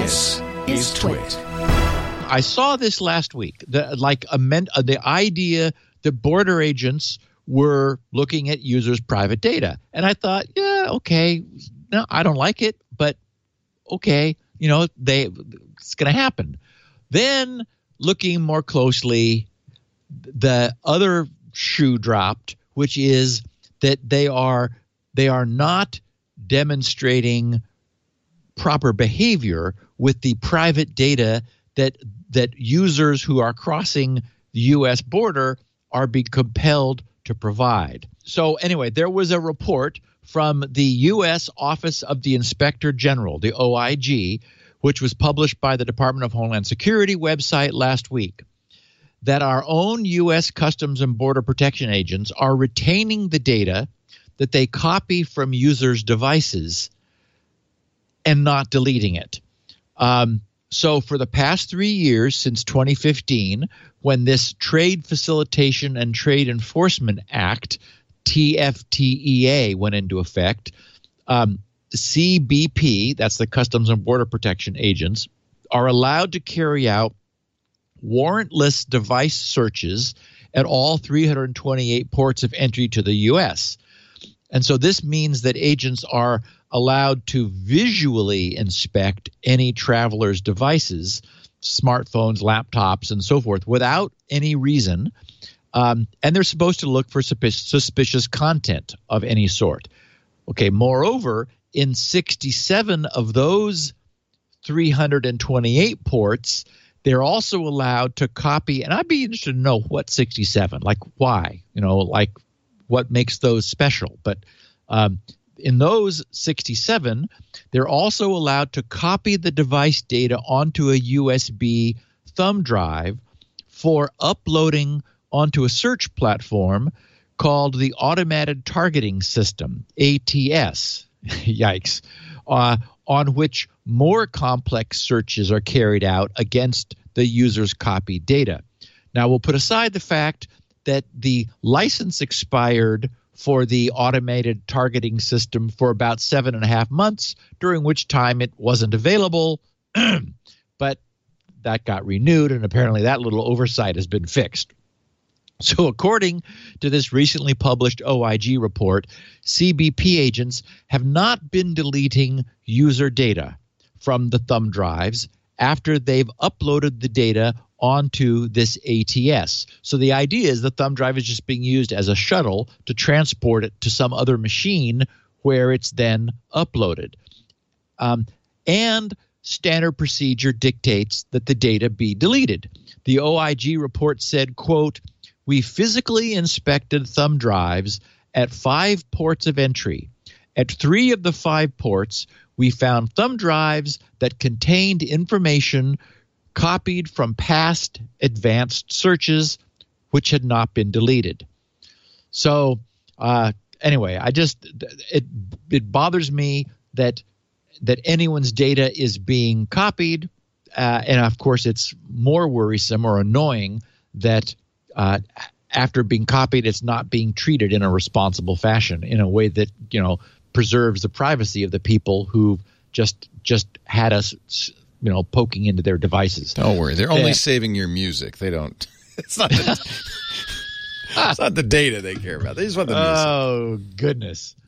This is Twit. I saw this last week. The idea that border agents were looking at users' private data, and I thought, yeah, okay, no, I don't like it, but okay, it's going to happen. Then, looking more closely, the other shoe dropped, which is that they are not demonstrating proper behavior with the private data that users who are crossing the U.S. border are being compelled to provide. So anyway, there was a report from the U.S. Office of the Inspector General, the OIG, which was published by the Department of Homeland Security website last week, that our own U.S. Customs and Border Protection agents are retaining the data that they copy from users' devices and not deleting it. So for the past 3 years, since 2015, when this Trade Facilitation and Trade Enforcement Act, TFTEA, went into effect, CBP, that's the Customs and Border Protection agents, are allowed to carry out warrantless device searches at all 328 ports of entry to the U.S. And so this means that agents are allowed to visually inspect any traveler's devices, smartphones, laptops, and so forth, without any reason. And they're supposed to look for suspicious content of any sort. Okay, moreover, in 67 of those 328 ports, they're also allowed to copy, and I'd be interested to know what 67, like why, like what makes those special. But in those 67, they're also allowed to copy the device data onto a USB thumb drive for uploading onto a search platform called the Automated Targeting System, ATS, yikes, on which more complex searches are carried out against the user's copied data. Now, we'll put aside the fact that the license expired for the automated targeting system for about 7.5 months, during which time it wasn't available, but that got renewed, and apparently that little oversight has been fixed. So according to this recently published OIG report, CBP agents have not been deleting user data from the thumb drives after they've uploaded the data onto this ATS. So the idea is the thumb drive is just being used as a shuttle to transport it to some other machine where it's then uploaded. And standard procedure dictates that the data be deleted. The OIG report said, quote, "We physically inspected thumb drives at 5 ports of entry. At 3 of the 5 ports, we found thumb drives that contained information copied from past advanced searches which had not been deleted." So anyway, it bothers me that anyone's data is being copied, and of course it's more worrisome or annoying that after being copied, it's not being treated in a responsible fashion, in a way that preserves the privacy of the people who just had us poking into their devices. Don't worry, they're only saving your music. They don't. It's not. It's not the data they care about. They just want the music. Oh goodness.